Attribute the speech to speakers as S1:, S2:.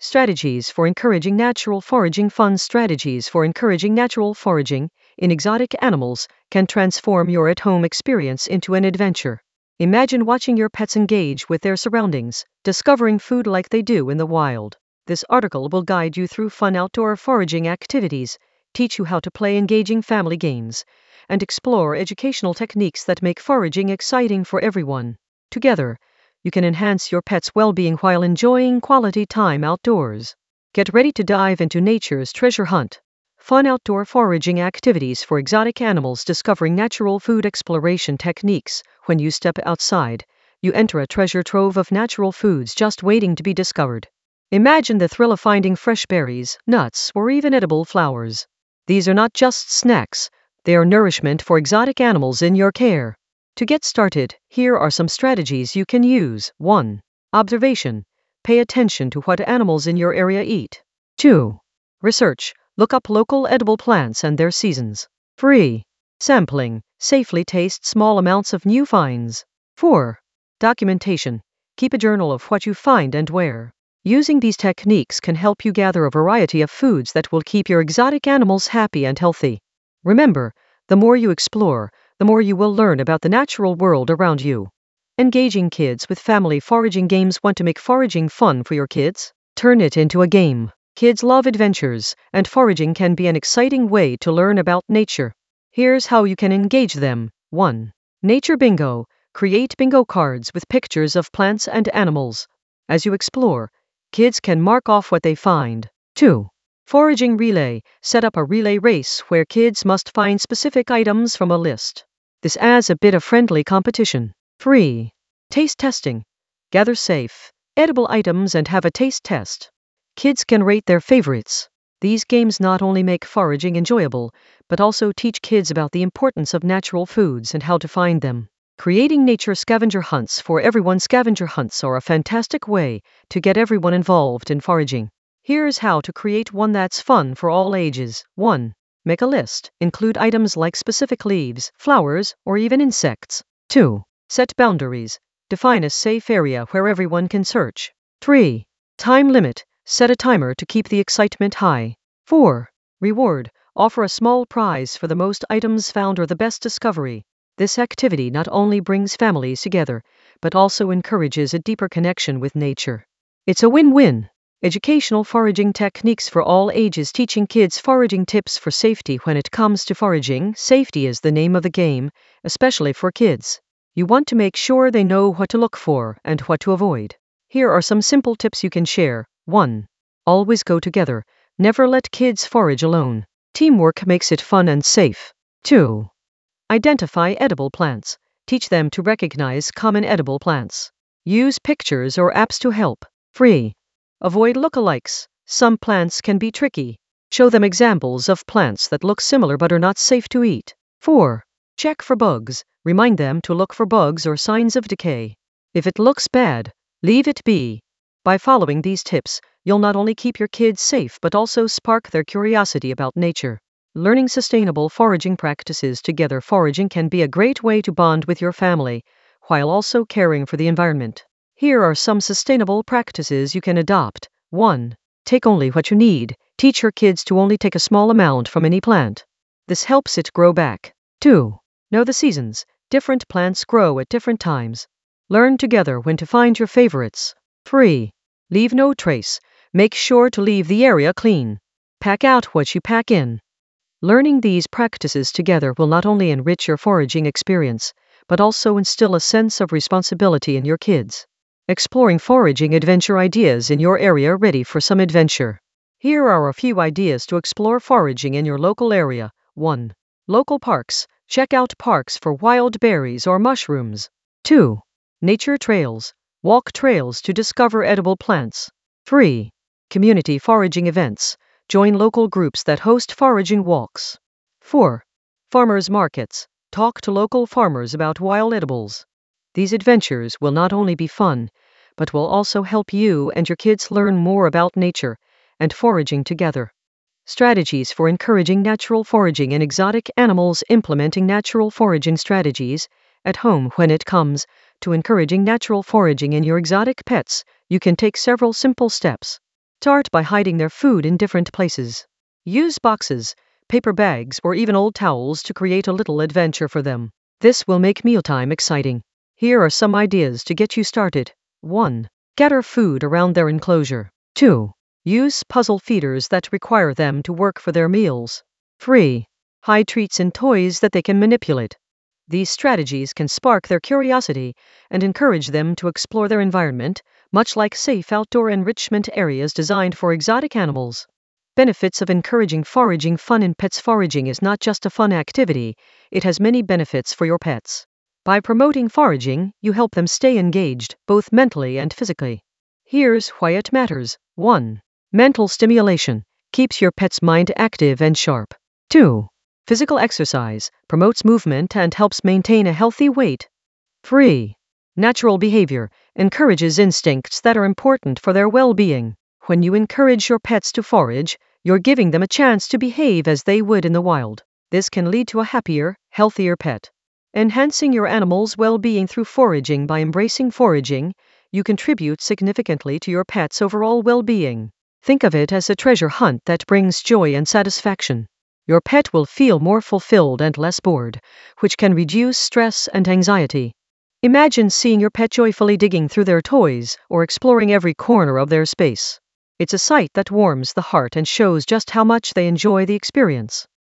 S1: Strategies for encouraging natural foraging. Fun strategies for encouraging natural foraging in exotic animals can transform your at-home experience into an adventure. Imagine watching your pets engage with their surroundings, discovering food like they do in the wild. This article will guide you through fun outdoor foraging activities, teach you how to play engaging family games, and explore educational techniques that make foraging exciting for everyone. Together, you can enhance your pet's well-being while enjoying quality time outdoors. Get ready to dive into nature's treasure hunt. Fun outdoor foraging activities for exotic animals. Discovering natural food exploration techniques. When you step outside, you enter a treasure trove of natural foods just waiting to be discovered. Imagine the thrill of finding fresh berries, nuts, or even edible flowers. These are not just snacks, they are nourishment for exotic animals in your care. To get started, here are some strategies you can use. 1. Observation. Pay attention to what animals in your area eat. 2. Research. Look up local edible plants and their seasons. 3. Sampling. Safely taste small amounts of new finds. 4. Documentation. Keep a journal of what you find and where. Using these techniques can help you gather a variety of foods that will keep your exotic animals happy and healthy. Remember, the more you explore, the more you will learn about the natural world around you. Engaging kids with family foraging games. Want to make foraging fun for your kids? Turn it into a game. Kids love adventures, and foraging can be an exciting way to learn about nature. Here's how you can engage them. 1. Nature bingo. Create bingo cards with pictures of plants and animals. As you explore, kids can mark off what they find. 2. Foraging relay. Set up a relay race where kids must find specific items from a list. This adds a bit of friendly competition. 3. Taste testing. Gather safe, edible items and have a taste test. Kids can rate their favorites. These games not only make foraging enjoyable, but also teach kids about the importance of natural foods and how to find them. Creating nature scavenger hunts for everyone. Scavenger hunts are a fantastic way to get everyone involved in foraging. Here's how to create one that's fun for all ages. 1. Make a list. Include items like specific leaves, flowers, or even insects. 2. Set boundaries. Define a safe area where everyone can search. 3. Time limit. Set a timer to keep the excitement high. 4. Reward. Offer a small prize for the most items found or the best discovery. This activity not only brings families together, but also encourages a deeper connection with nature. It's a win-win. Educational foraging techniques for all ages. Teaching kids foraging tips for safety. When it comes to foraging, safety is the name of the game, especially for kids. You want to make sure they know what to look for and what to avoid. Here are some simple tips you can share. 1. Always go together. Never let kids forage alone. Teamwork makes it fun and safe. 2. Identify edible plants. Teach them to recognize common edible plants. Use pictures or apps to help. 3. Avoid lookalikes. Some plants can be tricky. Show them examples of plants that look similar but are not safe to eat. 4. Check for bugs. Remind them to look for bugs or signs of decay. If it looks bad, leave it be. By following these tips, you'll not only keep your kids safe but also spark their curiosity about nature. Learning sustainable foraging practices together. Foraging can be a great way to bond with your family, while also caring for the environment. Here are some sustainable practices you can adopt. 1. Take only what you need. Teach your kids to only take a small amount from any plant. This helps it grow back. 2. Know the seasons. Different plants grow at different times. Learn together when to find your favorites. 3. Leave no trace. Make sure to leave the area clean. Pack out what you pack in. Learning these practices together will not only enrich your foraging experience, but also instill a sense of responsibility in your kids. Exploring foraging adventure ideas in your area. Ready for some adventure? Here are a few ideas to explore foraging in your local area. 1. Local parks. Check out parks for wild berries or mushrooms. 2. Nature trails. Walk trails to discover edible plants. 3. Community foraging events. Join local groups that host foraging walks. 4. Farmers markets. Talk to local farmers about wild edibles. These adventures will not only be fun, but will also help you and your kids learn more about nature and foraging together. Strategies for encouraging natural foraging in exotic animals. Implementing natural foraging strategies at home. When it comes to encouraging natural foraging in your exotic pets, you can take several simple steps. Start by hiding their food in different places. Use boxes, paper bags, or even old towels to create a little adventure for them. This will make mealtime exciting. Here are some ideas to get you started. 1. Gather food around their enclosure. 2. Use puzzle feeders that require them to work for their meals. 3. Hide treats and toys that they can manipulate. These strategies can spark their curiosity and encourage them to explore their environment, much like safe outdoor enrichment areas designed for exotic animals. Benefits of encouraging foraging fun in pets. Foraging is not just a fun activity, it has many benefits for your pets. By promoting foraging, you help them stay engaged, both mentally and physically. Here's why it matters. 1. Mental stimulation keeps your pet's mind active and sharp. 2. Physical exercise promotes movement and helps maintain a healthy weight. 3. Natural behavior encourages instincts that are important for their well-being. When you encourage your pets to forage, you're giving them a chance to behave as they would in the wild. This can lead to a happier, healthier pet. Enhancing your animal's well-being through foraging. By embracing foraging, you contribute significantly to your pet's overall well-being. Think of it as a treasure hunt that brings joy and satisfaction. Your pet will feel more fulfilled and less bored, which can reduce stress and anxiety. Imagine seeing your pet joyfully digging through their toys or exploring every corner of their space. It's a sight that warms the heart and shows just how much they enjoy the experience.